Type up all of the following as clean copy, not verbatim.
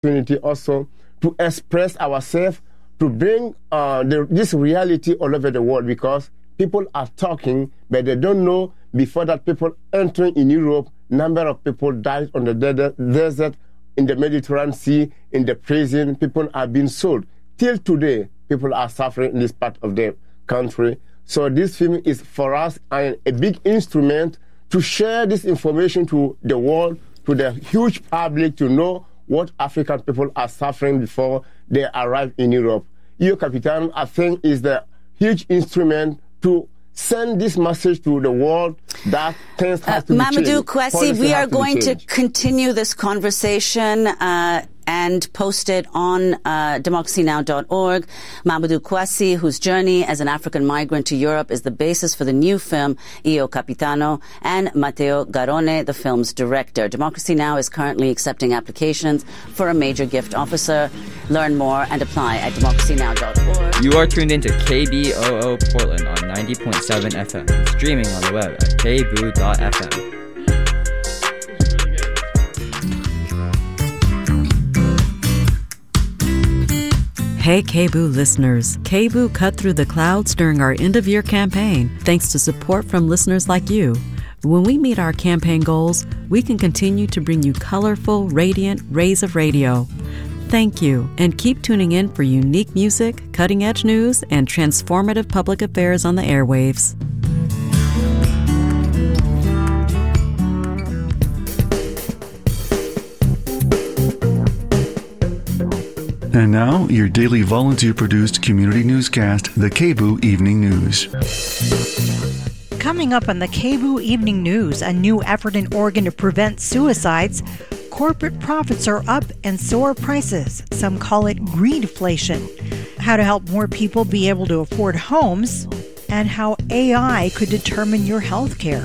opportunity also to express ourselves, to bring this reality all over the world, because people are talking, but they don't know. Before that, people entering in Europe, number of people died on the desert, in the Mediterranean Sea, in the prison. People are being sold. Till today, people are suffering in this part of the country. So this film is for us a big instrument to share this information to the world, to the huge public, to know what African people are suffering before they arrive in Europe. Io Capitano, I think, is the huge instrument to send this message to the world that things have to be changed. Mamadou Kwesi, we are going to continue this conversation and post it on democracynow.org. Mamadou Kwesi, whose journey as an African migrant to Europe is the basis for the new film Io Capitano, and Matteo Garrone, the film's director. Democracy Now! Is currently accepting applications for a major gift officer. Learn more and apply at democracynow.org. You are tuned into KBOO Portland on 90.7 FM and streaming on the web at kboo.fm. Hey KBOO listeners, KBOO cut through the clouds during our end-of-year campaign thanks to support from listeners like you. When we meet our campaign goals, we can continue to bring you colorful, radiant rays of radio. Thank you, and keep tuning in for unique music, cutting-edge news, and transformative public affairs on the airwaves. And now, your daily volunteer-produced community newscast, the KBOO Evening News. Coming up on the KBOO Evening News, a new effort in Oregon to prevent suicides. Corporate profits are up and so are prices. Some call it greedflation. How to help more people be able to afford homes, and how AI could determine your health care.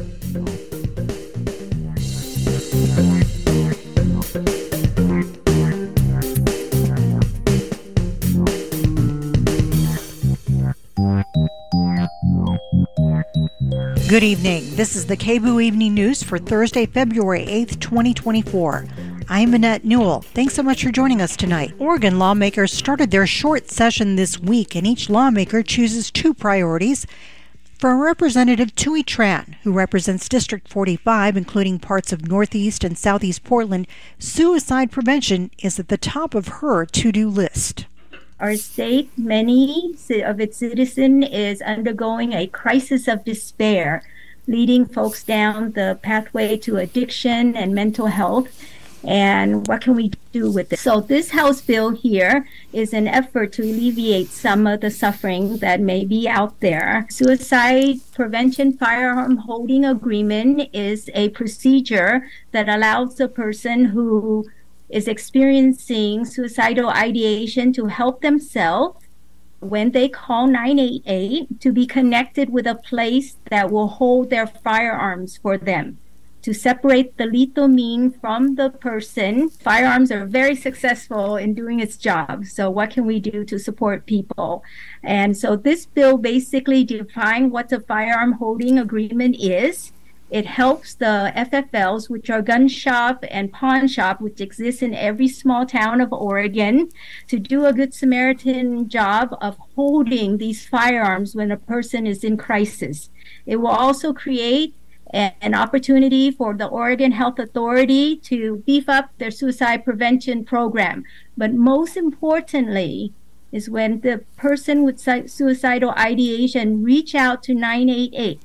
Good evening. This is the KBOO Evening News for Thursday, February 8th, 2024. I'm Annette Newell. Thanks so much for joining us tonight. Oregon lawmakers started their short session this week, and each lawmaker chooses two priorities. For Representative Thuy Tran, who represents District 45, including parts of Northeast and Southeast Portland, suicide prevention is at the top of her to-do list. Our state, many of its citizens is undergoing a crisis of despair, leading folks down the pathway to addiction and mental health. And what can we do with this? So this House bill here is an effort to alleviate some of the suffering that may be out there. Suicide Prevention Firearm Holding Agreement is a procedure that allows the person who is experiencing suicidal ideation to help themselves when they call 988 to be connected with a place that will hold their firearms for them, to separate the lethal mean from the person. Firearms are very successful in doing its job. So what can we do to support people? And so this bill basically defines what a firearm holding agreement is. It helps the FFLs, which are gun shop and pawn shop, which exist in every small town of Oregon, to do a good Samaritan job of holding these firearms when a person is in crisis. It will also create an opportunity for the Oregon Health Authority to beef up their suicide prevention program. But most importantly is when the person with suicidal ideation reach out to 988.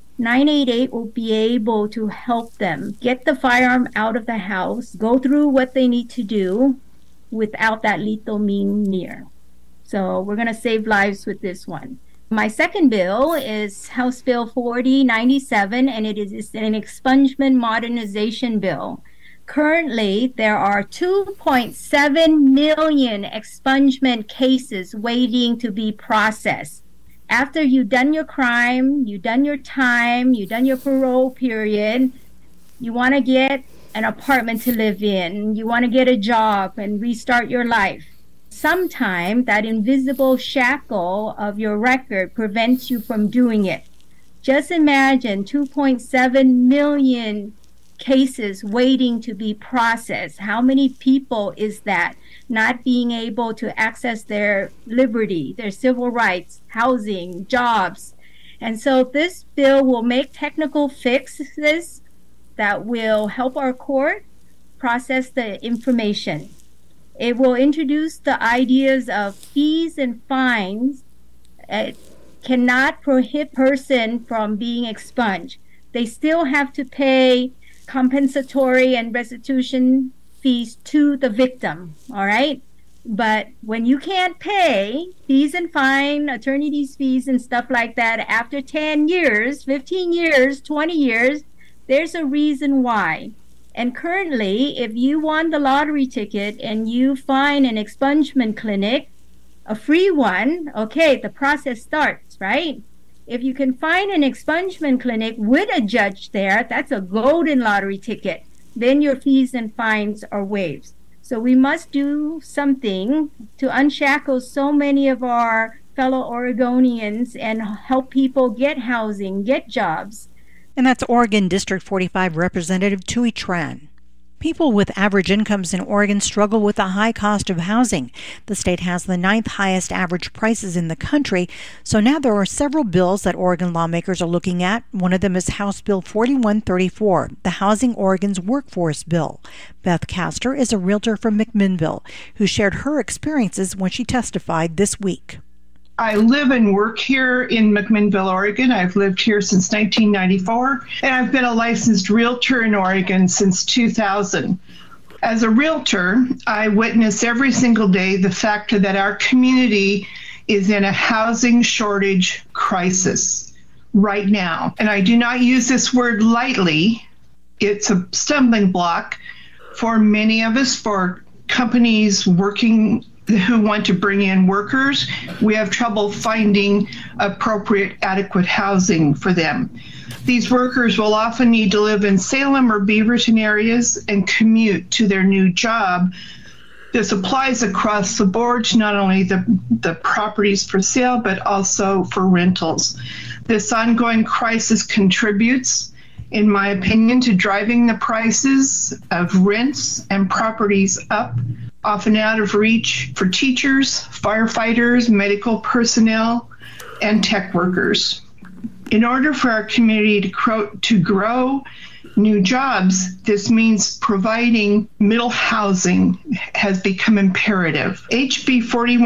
988 will be able to help them get the firearm out of the house, go through what they need to do without that lethal mean near. So we're going to save lives with this one. My second bill is House Bill 4097, and it is an expungement modernization bill. Currently, there are 2.7 million expungement cases waiting to be processed. After you've done your crime, you've done your time, you've done your parole period, you want to get an apartment to live in, you want to get a job and restart your life. Sometimes that invisible shackle of your record prevents you from doing it. Just imagine 2.7 million cases waiting to be processed. How many people is that not being able to access their liberty, their civil rights, housing, jobs? And so this bill will make technical fixes that will help our court process the information. It will introduce the ideas of fees and fines. It cannot prohibit person from being expunged. They still have to pay compensatory and restitution fees to the victim, all right? But when you can't pay fees and fine, attorney's fees and stuff like that after 10 years, 15 years, 20 years, there's a reason why. And currently, if you won the lottery ticket and you find an expungement clinic, a free one, okay, the process starts, right? If you can find an expungement clinic with a judge there, that's a golden lottery ticket. Then your fees and fines are waived. So we must do something to unshackle so many of our fellow Oregonians and help people get housing, get jobs. And that's Oregon District 45 Representative Thuy Tran. People with average incomes in Oregon struggle with the high cost of housing. The state has the 9th highest average prices in the country, so now there are several bills that Oregon lawmakers are looking at. One of them is House Bill 4134, the Housing Oregon's Workforce Bill. Beth Castor is a realtor from McMinnville who shared her experiences when she testified this week. I live and work here in McMinnville, Oregon. I've lived here since 1994, and I've been a licensed realtor in Oregon since 2000. As a realtor, I witness every single day the fact that our community is in a housing shortage crisis right now. And I do not use this word lightly. It's a stumbling block for many of us, for companies working who want to bring in workers. We have trouble finding appropriate, adequate housing for them. These workers will often need to live in Salem or Beaverton areas and commute to their new job. This applies across the board to not only the properties for sale, but also for rentals. This ongoing crisis contributes, in my opinion, to driving the prices of rents and properties up, often out of reach for teachers, firefighters, medical personnel, and tech workers. In order for our community to grow new jobs, this means providing middle housing has become imperative. HB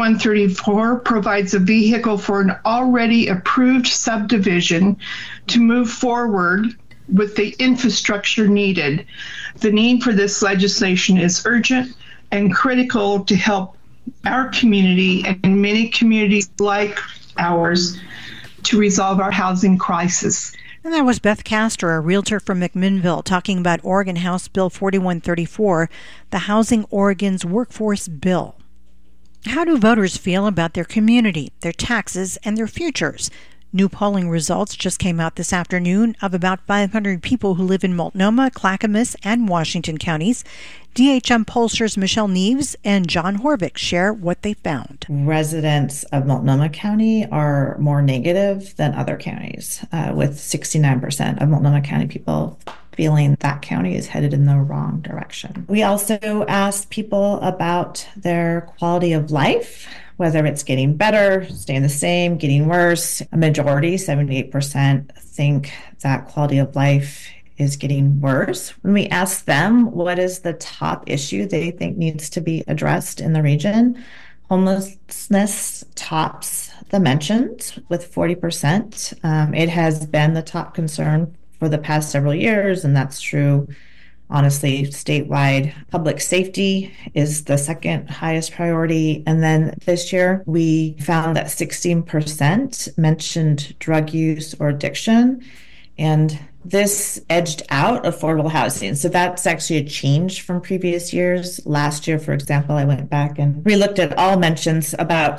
4134 provides a vehicle for an already approved subdivision to move forward with the infrastructure needed. The need for this legislation is urgent and critical to help our community and many communities like ours to resolve our housing crisis. And that was Beth Castor, a realtor from McMinnville, talking about Oregon House Bill 4134, the Housing Oregon's Workforce Bill. How do voters feel about their community, their taxes, and their futures? New polling results just came out this afternoon of about 500 people who live in Multnomah, Clackamas, and Washington counties. DHM pollsters Michelle Neves and John Horvick share what they found. Residents of Multnomah County are more negative than other counties, with 69% of Multnomah County people feeling that county is headed in the wrong direction. We also asked people about their quality of life, whether it's getting better, staying the same, getting worse. A majority, 78%, think that quality of life is getting worse. When we ask them what is the top issue they think needs to be addressed in the region, homelessness tops the mentions with 40%. It has been the top concern for the past several years, and that's true, honestly, statewide. Public safety is the second highest priority. And then this year, we found that 16% mentioned drug use or addiction. And this edged out affordable housing. So that's actually a change from previous years. Last year, for example, I went back and relooked at all mentions. About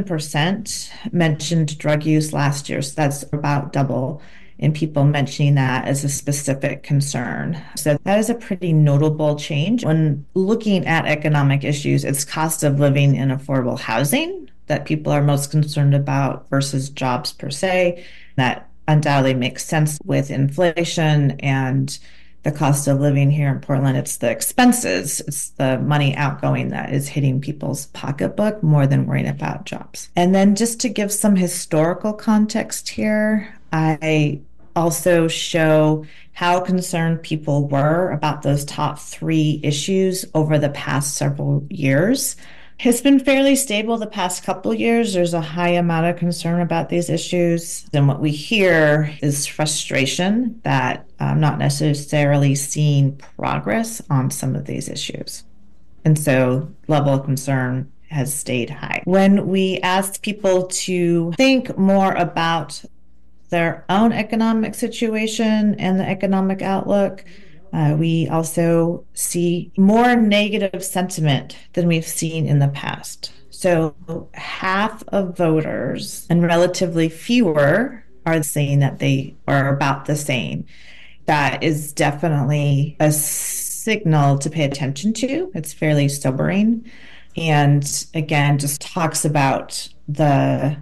7% mentioned drug use last year. So that's about double in people mentioning that as a specific concern. So that is a pretty notable change. When looking at economic issues, it's cost of living and affordable housing that people are most concerned about versus jobs per se. That undoubtedly makes sense with inflation and the cost of living here in Portland. It's the expenses. It's the money outgoing that is hitting people's pocketbook more than worrying about jobs. And then just to give some historical context here, I also show how concerned people were about those top 3 issues over the past several years. It's been fairly stable the past couple of years. There's a high amount of concern about these issues. And what we hear is frustration that I'm not necessarily seeing progress on some of these issues. And so level of concern has stayed high. When we asked people to think more about their own economic situation and the economic outlook, we also see more negative sentiment than we've seen in the past. So half of voters and relatively fewer are saying that they are about the same. That is definitely a signal to pay attention to. It's fairly sobering. And again, just talks about the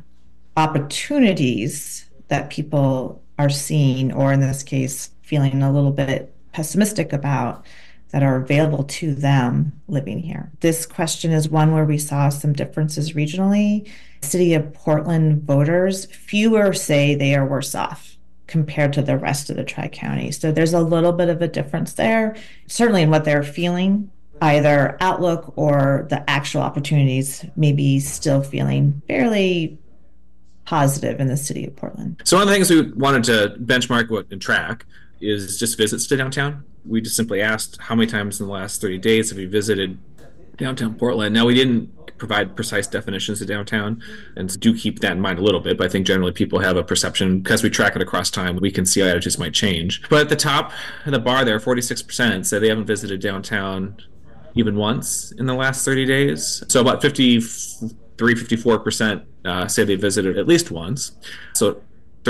opportunities that people are seeing, or in this case, feeling a little bit pessimistic about, that are available to them living here. This question is one where we saw some differences regionally. City of Portland voters, fewer say they are worse off compared to the rest of the Tri-County. So there's a little bit of a difference there, certainly in what they're feeling, either outlook or the actual opportunities, maybe still feeling fairly positive in the city of Portland. So one of the things we wanted to benchmark and track is just visits to downtown. We just simply asked how many times in the last 30 days have you visited downtown Portland. Now, we didn't provide precise definitions of downtown, and do keep that in mind a little bit, but I think generally people have a perception, because we track it across time, we can see how attitudes might change. But at the top of the bar there, 46% say they haven't visited downtown even once in the last 30 days. So about 54% say they visited at least once. So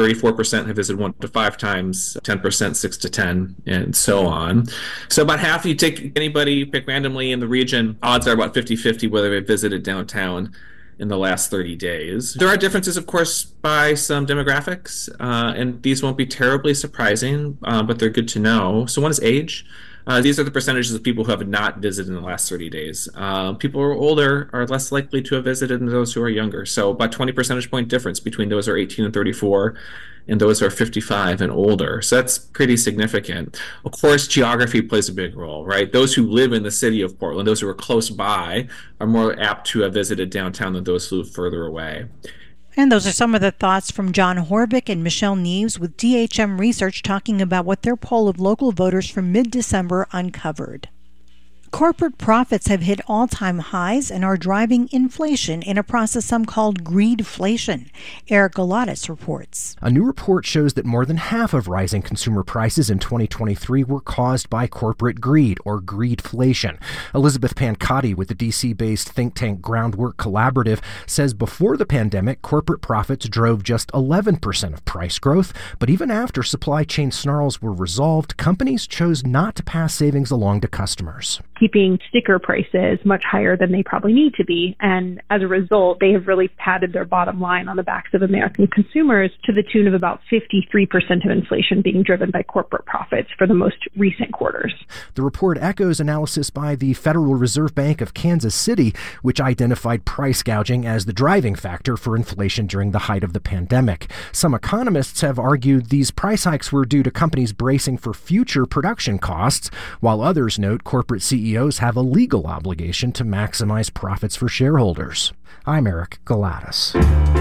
34% have visited 1 to 5 times, 10% 6 to 10, and so on. So about half, you take anybody you pick randomly in the region, odds are about 50-50 whether they visited downtown in the last 30 days. There are differences, of course, by some demographics, and these won't be terribly surprising, but they're good to know. So one is age. These are the percentages of people who have not visited in the last 30 days. People who are older are less likely to have visited than those who are younger. So about 20 percentage point difference between those who are 18 and 34 and those who are 55 and older. So that's pretty significant. Of course, geography plays a big role, right? Those who live in the city of Portland, those who are close by, are more apt to have visited downtown than those who live further away. And those are some of the thoughts from John Horvick and Michelle Neves with DHM Research talking about what their poll of local voters from mid-December uncovered. Corporate profits have hit all-time highs and are driving inflation in a process some called greedflation. Eric Galatas reports. A new report shows that more than half of rising consumer prices in 2023 were caused by corporate greed, or greedflation. Elizabeth Pancotti with the DC-based think tank Groundwork Collaborative says before the pandemic, corporate profits drove just 11% of price growth, but even after supply chain snarls were resolved, companies chose not to pass savings along to customers, keeping sticker prices much higher than they probably need to be. And as a result, they have really padded their bottom line on the backs of American consumers to the tune of about 53% of inflation being driven by corporate profits for the most recent quarters. The report echoes analysis by the Federal Reserve Bank of Kansas City, which identified price gouging as the driving factor for inflation during the height of the pandemic. Some economists have argued these price hikes were due to companies bracing for future production costs, while others note corporate CEOs have a legal obligation to maximize profits for shareholders. I'm Eric Galatas.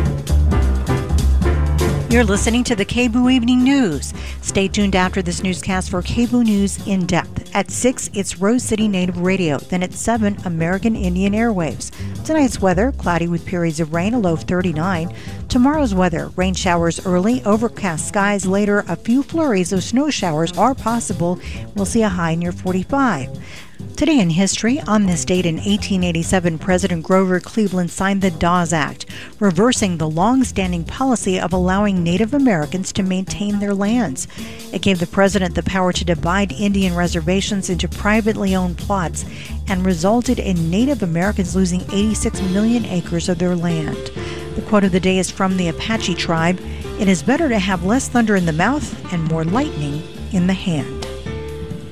You're listening to the KBOO Evening News. Stay tuned after this newscast for KBOO News in depth. At 6, it's Rose City Native Radio. Then at 7, American Indian Airwaves. Tonight's weather, cloudy with periods of rain, a low of 39. Tomorrow's weather, rain showers early, overcast skies later. A few flurries of snow showers are possible. We'll see a high near 45. Today in history, on this date in 1887, President Grover Cleveland signed the Dawes Act, reversing the long-standing policy of allowing Native Americans to maintain their lands. It gave the president the power to divide Indian reservations into privately owned plots and resulted in Native Americans losing 86 million acres of their land. The quote of the day is from the Apache tribe: "It is better to have less thunder in the mouth and more lightning in the hand."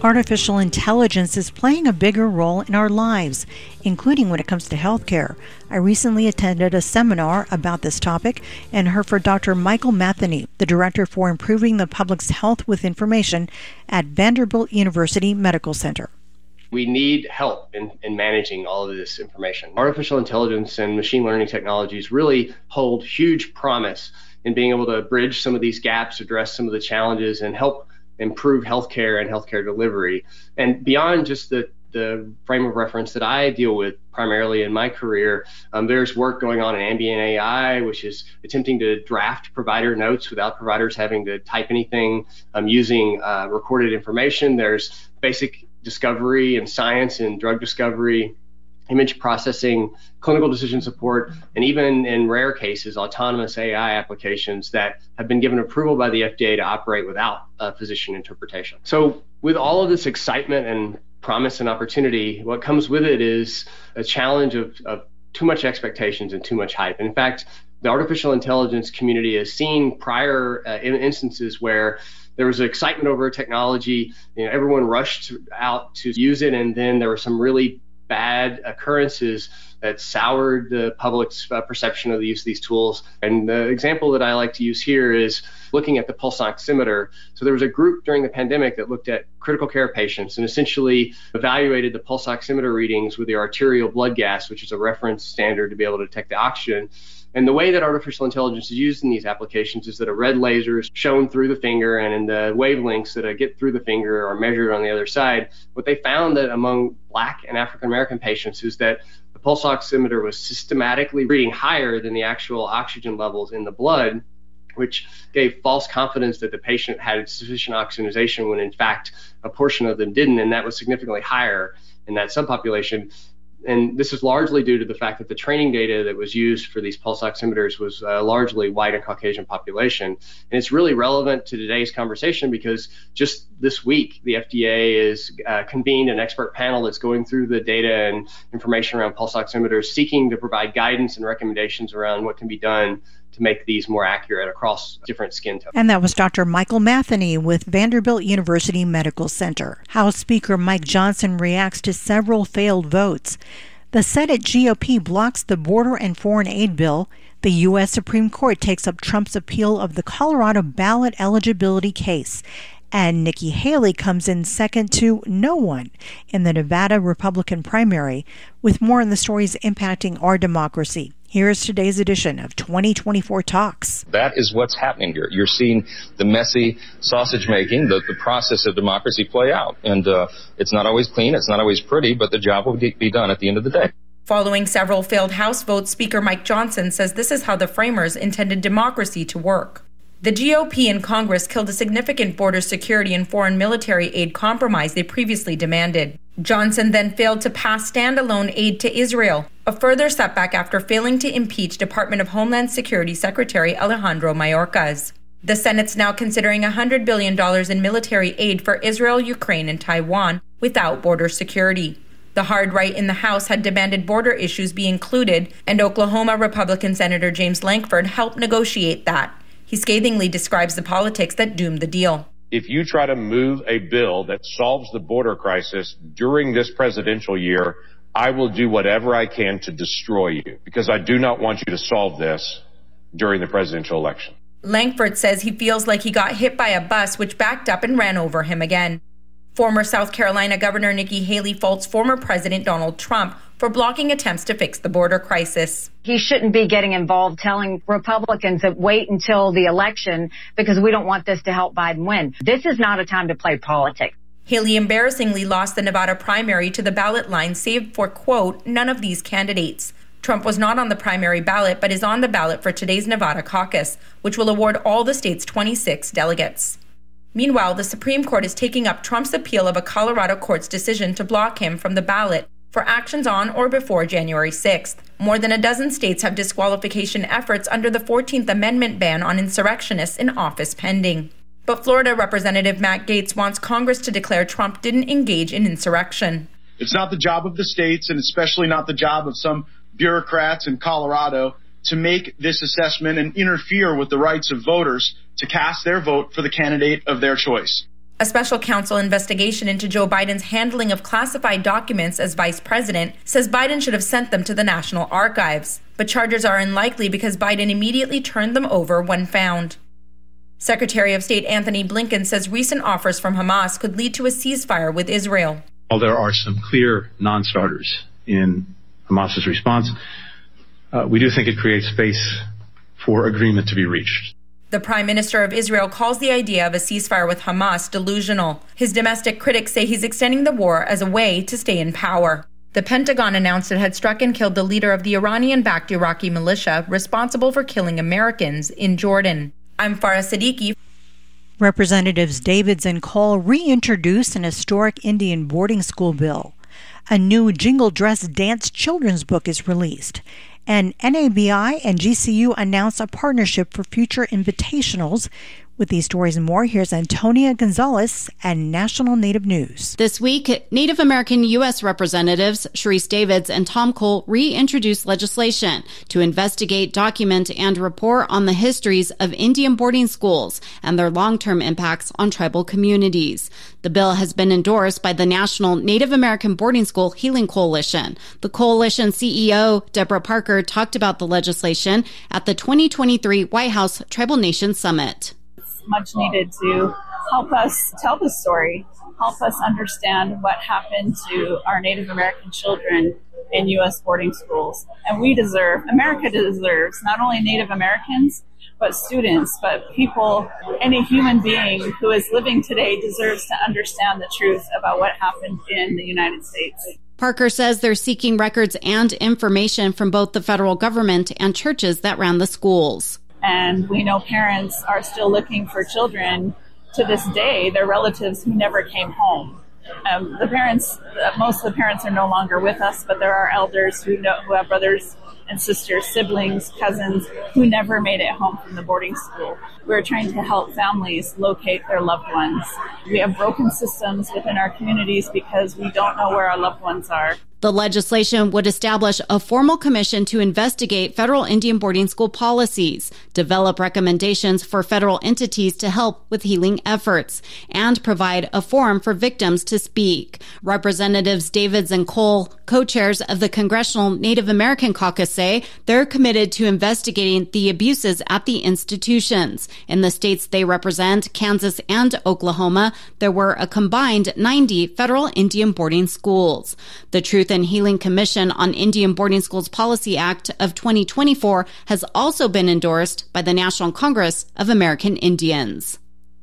Artificial intelligence is playing a bigger role in our lives, including when it comes to healthcare. I recently attended a seminar about this topic and heard from Dr. Michael Matheny, the Director for Improving the Public's Health with Information at Vanderbilt University Medical Center. We need help in managing all of this information. Artificial intelligence and machine learning technologies really hold huge promise in being able to bridge some of these gaps, address some of the challenges, and help improve healthcare and healthcare delivery. And beyond just the frame of reference that I deal with primarily in my career, there's work going on in ambient AI, which is attempting to draft provider notes without providers having to type anything, using recorded information. There's basic discovery and science and drug discovery, image processing, clinical decision support, and even in rare cases, autonomous AI applications that have been given approval by the FDA to operate without physician interpretation. So with all of this excitement and promise and opportunity, what comes with it is a challenge of too much expectations and too much hype. And in fact, the artificial intelligence community has seen prior instances where there was excitement over a technology, everyone rushed out to use it, and then there were some really bad occurrences that soured the public's perception of the use of these tools. And the example that I like to use here is looking at the pulse oximeter. So there was a group during the pandemic that looked at critical care patients and essentially evaluated the pulse oximeter readings with the arterial blood gas, which is a reference standard to be able to detect the oxygen. And the way that artificial intelligence is used in these applications is that a red laser is shown through the finger, and in the wavelengths that get through the finger are measured on the other side. What they found that among Black and African American patients is that the pulse oximeter was systematically reading higher than the actual oxygen levels in the blood, which gave false confidence that the patient had sufficient oxygenation when in fact a portion of them didn't, and that was significantly higher in that subpopulation. And this is largely due to the fact that the training data that was used for these pulse oximeters was largely white and Caucasian population. And it's really relevant to today's conversation because just this week, the FDA has convened an expert panel that's going through the data and information around pulse oximeters, seeking to provide guidance and recommendations around what can be done to make these more accurate across different skin tones. And that was Dr. Michael Matheny with Vanderbilt University Medical Center. House Speaker Mike Johnson reacts to several failed votes. The Senate GOP blocks the border and foreign aid bill. The U.S. Supreme Court takes up Trump's appeal of the Colorado ballot eligibility case. And Nikki Haley comes in second to no one in the Nevada Republican primary, with more on the stories impacting our democracy. Here's today's edition of 2024 Talks. That is what's happening here. You're seeing the messy sausage making, the process of democracy play out. And it's not always clean, it's not always pretty, but the job will be done at the end of the day. Following several failed House votes, Speaker Mike Johnson says this is how the framers intended democracy to work. The GOP in Congress killed a significant border security and foreign military aid compromise they previously demanded. Johnson then failed to pass standalone aid to Israel, a further setback after failing to impeach Department of Homeland Security Secretary Alejandro Mayorkas. The Senate's now considering $100 billion in military aid for Israel, Ukraine, and Taiwan without border security. The hard right in the House had demanded border issues be included, and Oklahoma Republican Senator James Lankford helped negotiate that. He scathingly describes the politics that doomed the deal. If you try to move a bill that solves the border crisis during this presidential year, I will do whatever I can to destroy you, because I do not want you to solve this during the presidential election. Lankford says he feels like he got hit by a bus which backed up and ran over him again. Former South Carolina Governor Nikki Haley faults former President Donald Trump for blocking attempts to fix the border crisis. He shouldn't be getting involved telling Republicans that wait until the election because we don't want this to help Biden win. This is not a time to play politics. Haley embarrassingly lost the Nevada primary to the ballot line saved for, quote, none of these candidates. Trump was not on the primary ballot, but is on the ballot for today's Nevada caucus, which will award all the state's 26 delegates. Meanwhile, the Supreme Court is taking up Trump's appeal of a Colorado court's decision to block him from the ballot for actions on or before January 6th. More than a dozen states have disqualification efforts under the 14th Amendment ban on insurrectionists in office pending. But Florida Representative Matt Gaetz wants Congress to declare Trump didn't engage in insurrection. It's not the job of the states, and especially not the job of some bureaucrats in Colorado, to make this assessment and interfere with the rights of voters to cast their vote for the candidate of their choice. A special counsel investigation into Joe Biden's handling of classified documents as vice president says Biden should have sent them to the National Archives, but charges are unlikely because Biden immediately turned them over when found. Secretary of State Anthony Blinken says recent offers from Hamas could lead to a ceasefire with Israel. While there are some clear non-starters in Hamas's response, we do think it creates space for agreement to be reached. The Prime Minister of Israel calls the idea of a ceasefire with Hamas delusional. His domestic critics say he's extending the war as a way to stay in power. The Pentagon announced it had struck and killed the leader of the Iranian-backed Iraqi militia responsible for killing Americans in Jordan. I'm Farah Siddiqui. Representatives Davids and Cole reintroduced an historic Indian boarding school bill. A new jingle dress dance children's book is released. And NABI and GCU announced a partnership for future invitationals. With these stories and more, here's Antonia Gonzalez at National Native News. This week, Native American U.S. Representatives Sharice Davids and Tom Cole reintroduced legislation to investigate, document, and report on the histories of Indian boarding schools and their long-term impacts on tribal communities. The bill has been endorsed by the National Native American Boarding School Healing Coalition. The coalition CEO, Deborah Parker, talked about the legislation at the 2023 White House Tribal Nations Summit. Much needed to help us tell the story, help us understand what happened to our Native American children in U.S. boarding schools. And America deserves not only Native Americans, but students, but people, any human being who is living today deserves to understand the truth about what happened in the United States. Parker says they're seeking records and information from both the federal government and churches that ran the schools. And we know parents are still looking for children to this day, their relatives who never came home. Most of the parents are no longer with us, but there are elders who have brothers and sisters, siblings, cousins who never made it home from the boarding school. We're trying to help families locate their loved ones. We have broken systems within our communities because we don't know where our loved ones are. The legislation would establish a formal commission to investigate federal Indian boarding school policies, develop recommendations for federal entities to help with healing efforts, and provide a forum for victims to speak. Representatives Davids and Cole, co-chairs of the Congressional Native American Caucus, say they're committed to investigating the abuses at the institutions. In the states they represent, Kansas and Oklahoma, there were a combined 90 federal Indian boarding schools. The Truth and Healing Commission on Indian Boarding Schools Policy Act of 2024 has also been endorsed by the National Congress of American Indians.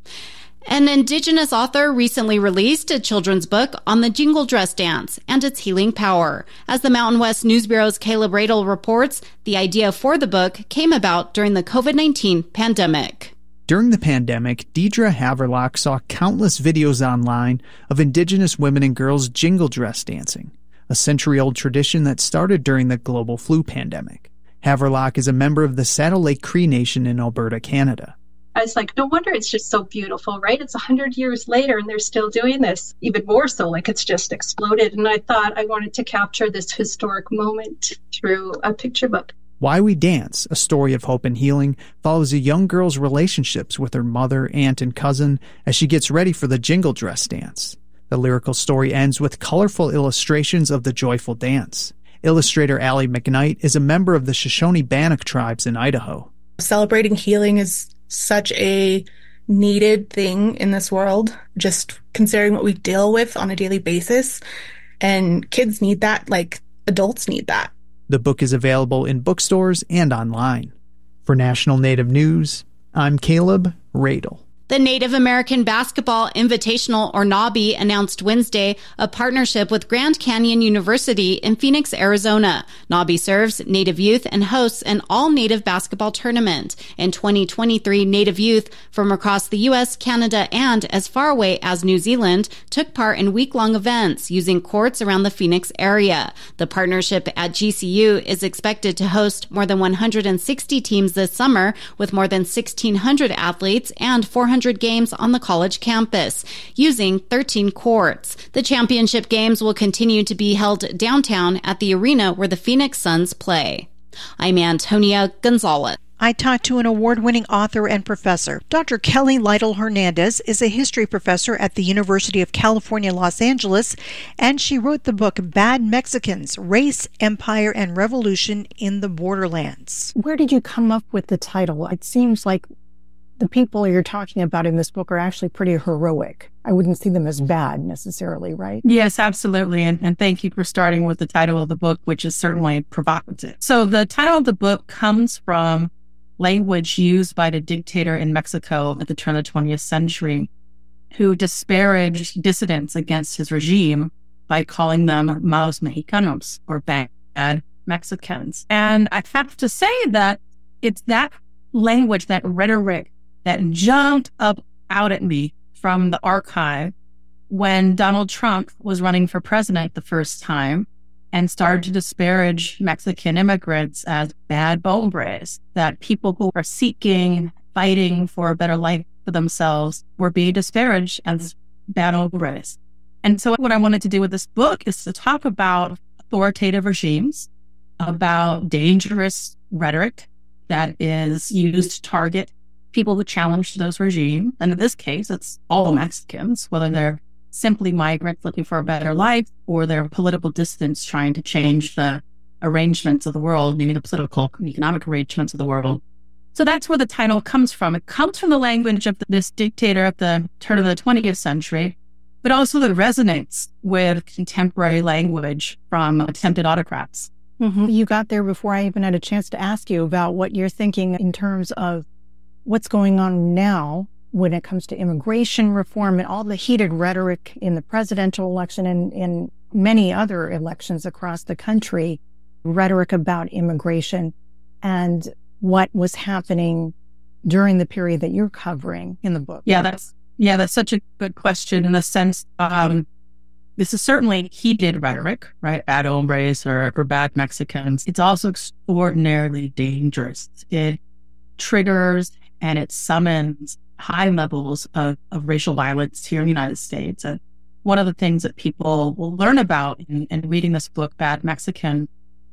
An Indigenous author recently released a children's book on the Jingle Dress Dance and its healing power. As the Mountain West News Bureau's Caleb Radel reports, the idea for the book came about during the COVID-19 pandemic. During the pandemic, Deidre Haverlock saw countless videos online of Indigenous women and girls jingle dress dancing, a century-old tradition that started during the global flu pandemic. Haverlock is a member of the Saddle Lake Cree Nation in Alberta, Canada. I was like, no wonder it's just so beautiful, right? It's 100 years later and they're still doing this, even more so, like it's just exploded. And I thought I wanted to capture this historic moment through a picture book. Why We Dance, a story of hope and healing, follows a young girl's relationships with her mother, aunt, and cousin as she gets ready for the jingle dress dance. The lyrical story ends with colorful illustrations of the joyful dance. Illustrator Allie McKnight is a member of the Shoshone-Bannock tribes in Idaho. Celebrating healing is such a needed thing in this world, just considering what we deal with on a daily basis. And kids need that like adults need that. The book is available in bookstores and online. For National Native News, I'm Caleb Radel. The Native American Basketball Invitational, or NABI, announced Wednesday a partnership with Grand Canyon University in Phoenix, Arizona. NABI serves Native youth and hosts an all-Native basketball tournament. In 2023, Native youth from across the U.S., Canada, and as far away as New Zealand took part in week-long events using courts around the Phoenix area. The partnership at GCU is expected to host more than 160 teams this summer, with more than 1,600 athletes and 400 games on the college campus, using 13 courts. The championship games will continue to be held downtown at the arena where the Phoenix Suns play. I'm Antonia Gonzalez. I talked to an award-winning author and professor. Dr. Kelly Lytle Hernandez is a history professor at the University of California, Los Angeles, and she wrote the book Bad Mexicans: Race, Empire, and Revolution in the Borderlands. Where did you come up with the title? It seems like the people you're talking about in this book are actually pretty heroic. I wouldn't see them as bad necessarily, right? Yes, absolutely. And thank you for starting with the title of the book, which is certainly provocative. So the title of the book comes from language used by the dictator in Mexico at the turn of the 20th century, who disparaged dissidents against his regime by calling them malos mexicanos, or bad Mexicans. And I have to say that it's that language, that rhetoric, that jumped up out at me from the archive when Donald Trump was running for president the first time and started to disparage Mexican immigrants as bad hombres, that people who are seeking, fighting for a better life for themselves were being disparaged as bad hombres. And so what I wanted to do with this book is to talk about authoritative regimes, about dangerous rhetoric that is used to target people who challenge those regimes. And in this case, it's all Mexicans, whether they're simply migrants looking for a better life or they're political dissidents trying to change the arrangements of the world, meaning the political and economic arrangements of the world. So that's where the title comes from. It comes from the language of this dictator at the turn of the 20th century, but also it resonates with contemporary language from attempted autocrats. Mm-hmm. You got there before I even had a chance to ask you about what you're thinking in terms of what's going on now when it comes to immigration reform and all the heated rhetoric in the presidential election and in many other elections across the country, rhetoric about immigration and what was happening during the period that you're covering in the book. Yeah, that's such a good question in the sense, this is certainly heated rhetoric, right? Bad hombres or bad Mexicans. It's also extraordinarily dangerous. It triggers and it summons high levels of racial violence here in the United States. And one of the things that people will learn about in reading this book, Bad Mexican,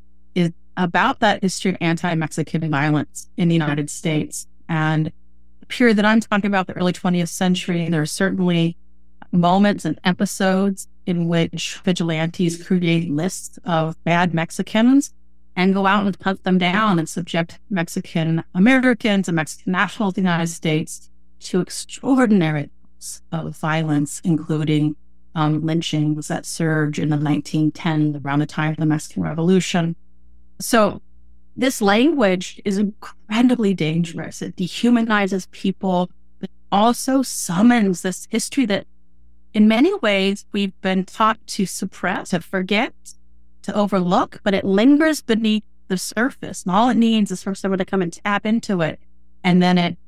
is about that history of anti-Mexican violence in the United States. And the period that I'm talking about, the early 20th century, there are certainly moments and episodes in which vigilantes create lists of bad Mexicans and go out and hunt them down and subject Mexican Americans and Mexican nationals in the United States to extraordinary levels of violence, including lynchings that surge in the 1910s, around the time of the Mexican Revolution. So this language is incredibly dangerous. It dehumanizes people, but also summons this history that in many ways we've been taught to suppress, to forget, to overlook, but it lingers beneath the surface. And all it needs is for someone to come and tap into it, and then it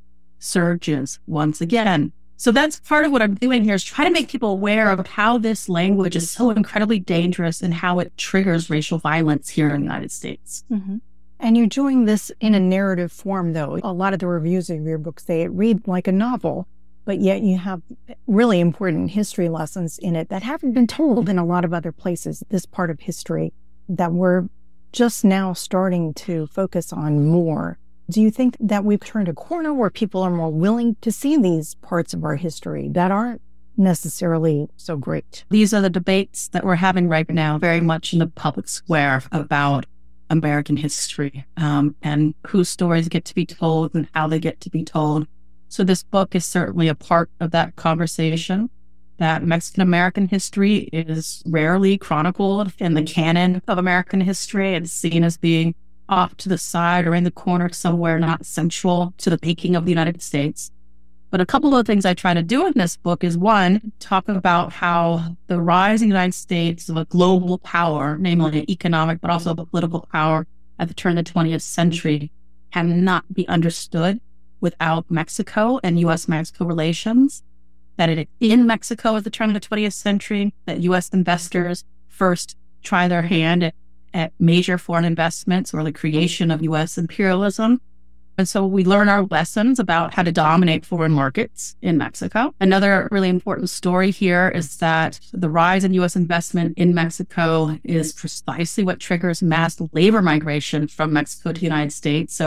surges once again. So that's part of what I'm doing here, is try to make people aware of how this language is so incredibly dangerous and how it triggers racial violence here in the United States. Mm-hmm. And you're doing this in a narrative form, though. A lot of the reviews of your book say it reads like a novel, but yet you have really important history lessons in it that haven't been told in a lot of other places, this part of history that we're just now starting to focus on more. Do you think that we've turned a corner where people are more willing to see these parts of our history that aren't necessarily so great? These are the debates that we're having right now, very much in the public square, about American history and whose stories get to be told and how they get to be told. So this book is certainly a part of that conversation. That Mexican-American history is rarely chronicled in the canon of American history. It's seen as being off to the side or in the corner somewhere, not central to the making of the United States. But a couple of things I try to do in this book is, one, talk about how the rise in the United States of a global power, namely economic, but also political power at the turn of the 20th century, cannot be understood without Mexico and U.S.-Mexico relations. That it in Mexico at the turn of the 20th century, that U.S. investors first try their hand at major foreign investments or the creation of U.S. imperialism. And so we learn our lessons about how to dominate foreign markets in Mexico. Another really important story here is that the rise in U.S. investment in Mexico is precisely what triggers mass labor migration from Mexico to the United States. So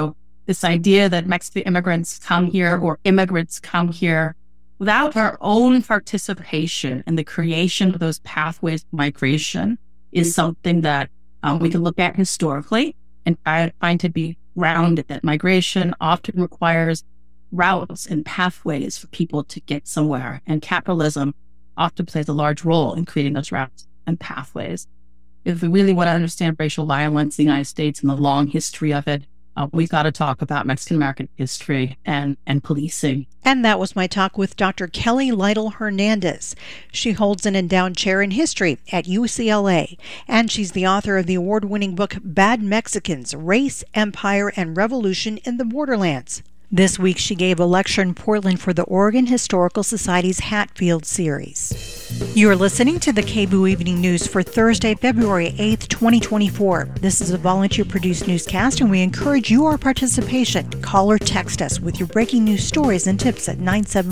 this idea that Mexican immigrants come here or immigrants come here without our own participation in the creation of those pathways of migration is something that we can look at historically and find to be grounded, that migration often requires routes and pathways for people to get somewhere. And capitalism often plays a large role in creating those routes and pathways. If we really want to understand racial violence in the United States and the long history of it, we've got to talk about Mexican-American history and policing. And that was my talk with Dr. Kelly Lytle Hernandez. She holds an endowed chair in history at UCLA, and she's the author of the award-winning book Bad Mexicans: Race, Empire, and Revolution in the Borderlands. This week, she gave a lecture in Portland for the Oregon Historical Society's Hatfield series. You're listening to the KBOO Evening News for Thursday, February 8th, 2024. This is a volunteer-produced newscast, and we encourage your participation. Call or text us with your breaking news stories and tips at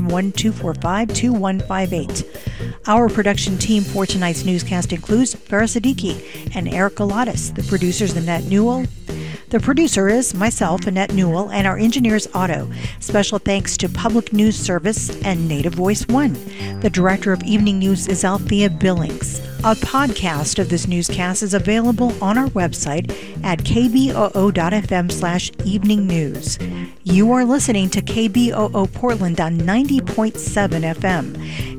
971-245-2158. Our production team for tonight's newscast includes Farah Siddiqui and Eric Galatas. The producer's Annette Newell. The producer is myself, Annette Newell, and our engineer is Otto. Special thanks to Public News Service and Native Voice One. The director of Evening News is Althea Billings. A podcast of this newscast is available on our website at kboo.fm/evening news. You are listening to KBOO Portland on 90.7 FM,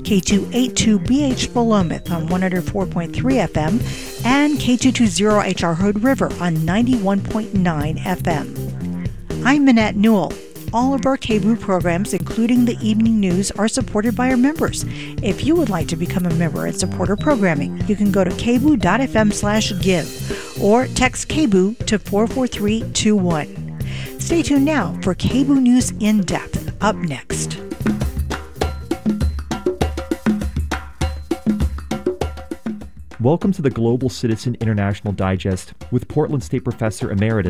K282BH Philomath on 104.3 FM, and K220HR Hood River on 91.9 FM. I'm Minette Newell. All of our KBOO programs, including the evening news, are supported by our members. If you would like to become a member and support our programming, you can go to kboo.fm/give or text KBOO to 44321. Stay tuned now for KBOO News in Depth, up next. Welcome to the Global Citizen International Digest with Portland State Professor Emeritus